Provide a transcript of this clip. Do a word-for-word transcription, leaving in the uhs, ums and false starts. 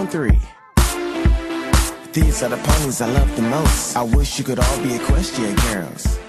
three. These are the ponies I love the most. I wish you could all be equestrian girls.